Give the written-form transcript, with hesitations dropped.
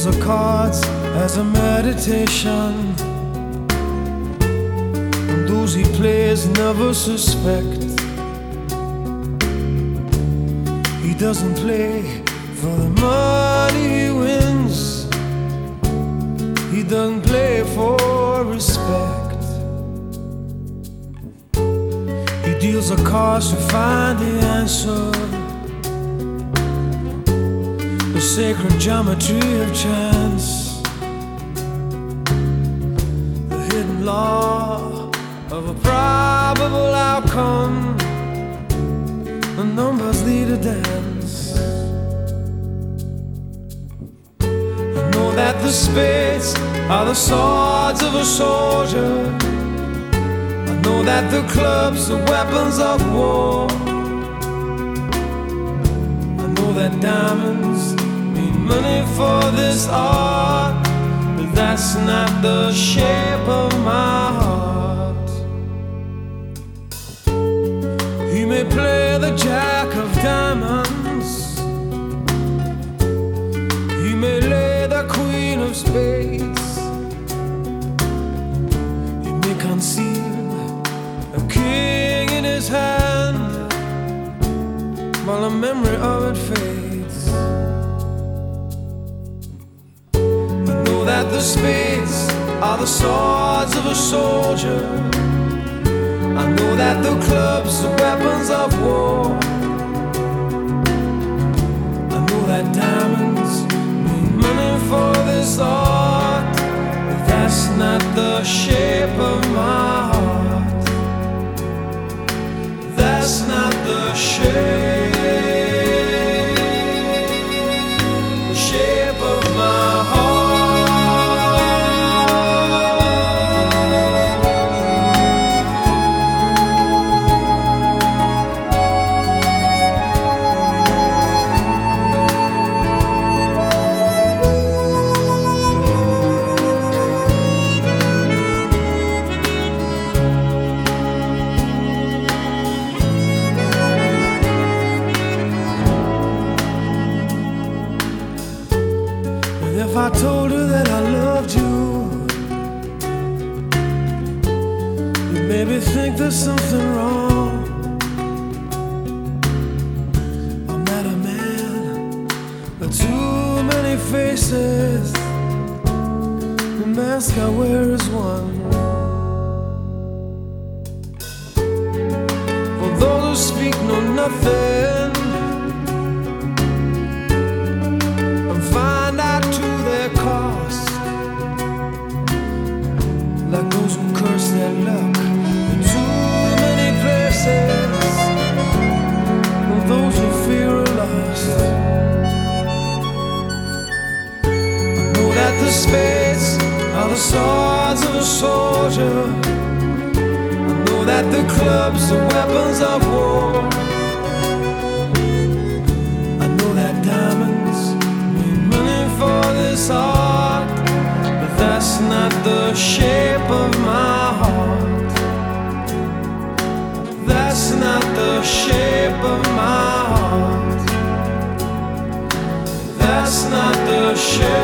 deals the cards as a meditation, and those he plays never suspect. He doesn't play for the money he wins, he doesn't play for respect. He deals the cards to find the answer, the sacred geometry of chance, the hidden law of a probable outcome. The numbers lead a dance. I know that the spades are the swords of a soldier, I know that the clubs are weapons of war, I know that diamonds mean money for this art, but that's not the shape of my heart. He may play the jack of diamonds, he may lay the queen of spades, he may conceal a king in his hand while the memory of it fades. I know that the spades are the swords of a soldier, I know that the clubs are weapons of war, I know that diamonds mean money for this art, but that's not the shape of my heart. That's not the shape of my heart. If I told her that I loved you, you'd maybe think there's something wrong. I'm not a man with too many faces, the mask I wear is one. For those who speak know nothing and find out to their cost, like those who curse their luck in too many places, or those who fear are lost. I know that the spades are the swords of a soldier, I know that the clubs are weapons of war, I know that diamonds mean money for this art, but that's not the shape of my heart. That's not the shape of my heart. That's not the shape